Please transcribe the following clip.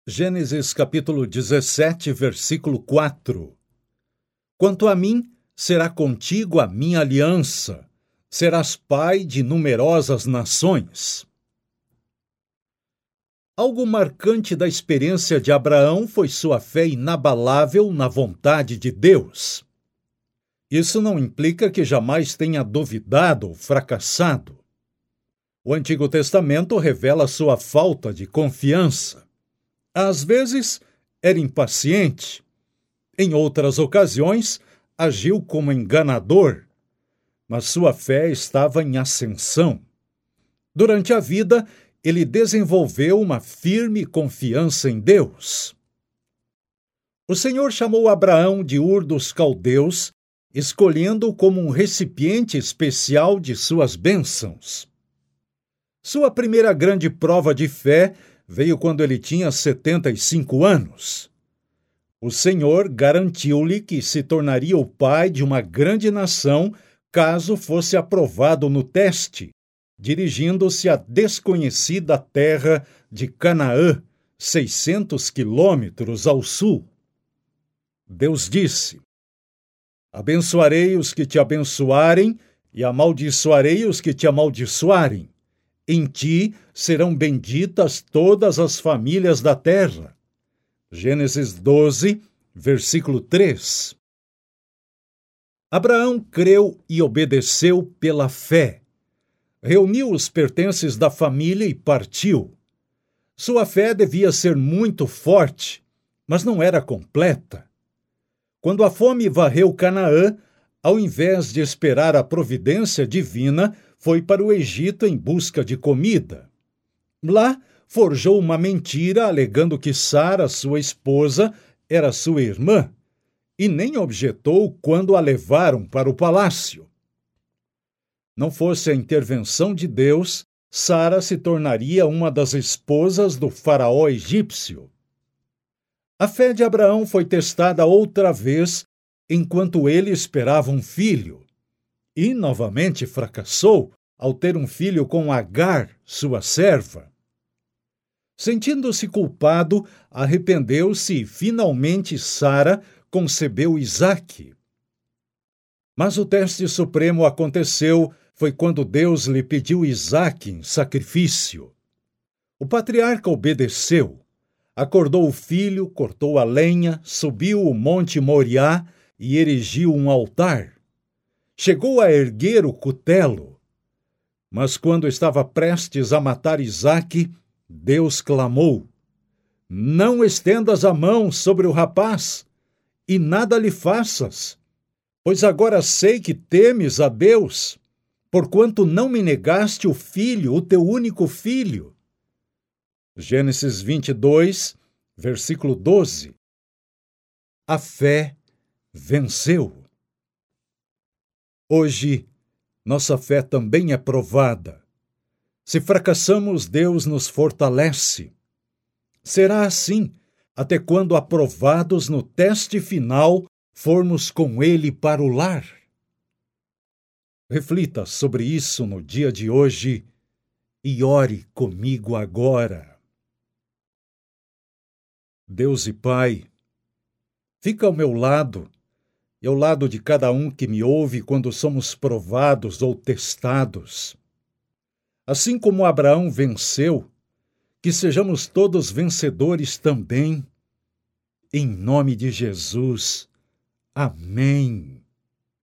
Gênesis capítulo 17, versículo 4. Quanto a mim, será contigo a minha aliança, serás pai de numerosas nações. Algo marcante da experiência de Abraão foi sua fé inabalável na vontade de Deus. Isso não implica que jamais tenha duvidado ou fracassado. O Antigo Testamento revela sua falta de confiança. Às vezes, era impaciente. Em outras ocasiões, agiu como enganador. Mas sua fé estava em ascensão. Durante a vida, ele desenvolveu uma firme confiança em Deus. O Senhor chamou Abraão de Ur dos Caldeus, escolhendo-o como um recipiente especial de suas bênçãos. Sua primeira grande prova de fé veio quando ele tinha 75 anos. O Senhor garantiu-lhe que se tornaria o pai de uma grande nação caso fosse aprovado no teste, dirigindo-se à desconhecida terra de Canaã, 600 quilômetros ao sul. Deus disse: abençoarei os que te abençoarem e amaldiçoarei os que te amaldiçoarem. Em ti serão benditas todas as famílias da terra. Gênesis 12, versículo 3. Abraão creu e obedeceu pela fé. Reuniu os pertences da família e partiu. Sua fé devia ser muito forte, mas não era completa. Quando a fome varreu Canaã, ao invés de esperar a providência divina, foi para o Egito em busca de comida. Lá, forjou uma mentira alegando que Sara, sua esposa, era sua irmã, e nem objetou quando a levaram para o palácio. Não fosse a intervenção de Deus, Sara se tornaria uma das esposas do faraó egípcio. A fé de Abraão foi testada outra vez enquanto ele esperava um filho. E novamente fracassou ao ter um filho com Agar, sua serva. Sentindo-se culpado, arrependeu-se e finalmente Sara concebeu Isaque. Mas o teste supremo aconteceu foi quando Deus lhe pediu Isaque em sacrifício. O patriarca obedeceu, acordou o filho, cortou a lenha, subiu o monte Moriá e erigiu um altar. Chegou a erguer o cutelo. Mas quando estava prestes a matar Isaque, Deus clamou: não estendas a mão sobre o rapaz, e nada lhe faças, pois agora sei que temes a Deus, porquanto não me negaste o filho, o teu único filho. Gênesis 22, versículo 12. A fé venceu. Hoje, nossa fé também é provada. Se fracassamos, Deus nos fortalece. Será assim até quando, aprovados no teste final, formos com Ele para o lar. Reflita sobre isso no dia de hoje e ore comigo agora. Deus e Pai, fica ao meu lado e ao lado de cada um que me ouve quando somos provados ou testados. Assim como Abraão venceu, que sejamos todos vencedores também. Em nome de Jesus. Amém.